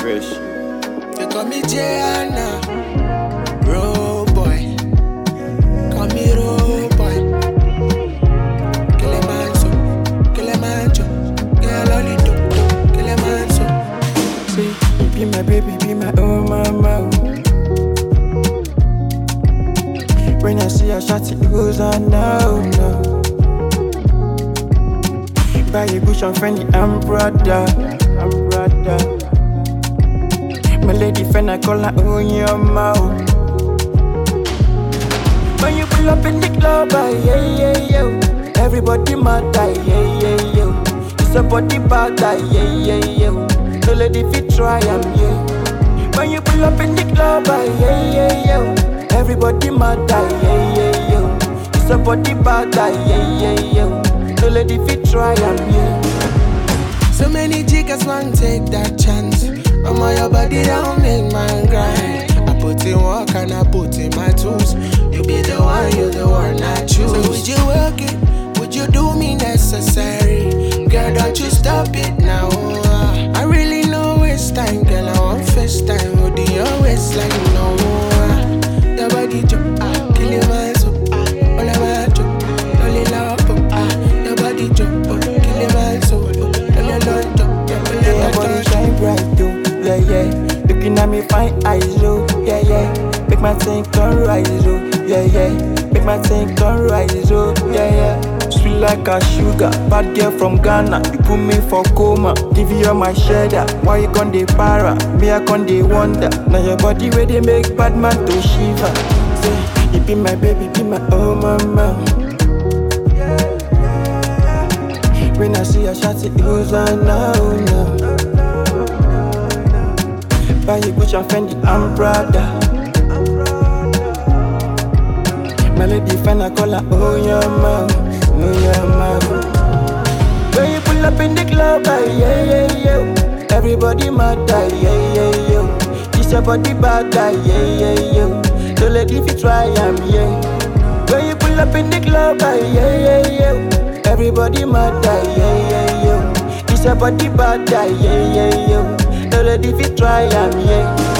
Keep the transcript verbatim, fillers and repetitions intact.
fresh. You call me Jana, road boy. Call me road boy. Kill a man so, kill a man so. Girl only do, kill a man so. Say, you be my baby, be my oh mama. When I see her shot, it goes on now, no. Buy a bush and friendly, I'm brother, I'm brother. My lady friend, I call her on your mouth. When you pull up in the club, ah, yeah, yeah, yeah. Everybody mad, ah, yeah, yeah, yeah. It's a body bad, ah, yeah, yeah, yeah. No lady fit try, am yeah. When you pull up in the club, ah, yeah, yeah, yeah. Everybody mad, ah, yeah, yeah, yeah. It's a body bad, ah, yeah, yeah, yeah. No lady fit try, am yeah. So many jiggers won't take that chance. I'm on your body, don't make my grind. I put in work and I put in my tools. You be the one, you the one I choose. So would you work it? Would you do me necessary? Girl, don't you stop it now. uh, I really know waste time, girl, I want first time. Would you always like no uh, your body jump, uh, kill your man so uh, all about jump, only love uh, your body jump, uh, kill your man so uh, all about jump, Your body shine bright too, yeah, yeah. Looking at me fine eyes, oh, yeah, yeah. Make my thing come rise, oh, yeah, yeah. Make my thing come rise, oh, yeah, yeah. Sweet like a sugar, bad girl from Ghana. You put me for coma, give you all my cheddar. Why you con dey para? Me I con dey wonder. Now your body where they make bad man to shiver. Say, you be my baby, be my oh mama. When I see a shot, it goes on now, now. Buy a Gucci and Fendi, I'm brother. My lady friend, I call her, oh yeah, man, oh yeah, man. When you pull up in the club, ah, yeah, yeah, yeah. Everybody mad, ah, yeah, yeah, yeah. This your body bad, ah, yeah, yeah, yeah. Don't let if you try, I'm yeah. When you pull up in the club, ah, yeah, yeah, yeah. Everybody mad, ah, yeah, yeah, yeah. This your body bad, ah, yeah, yeah, yeah. Don't let if you try, I'm yeah.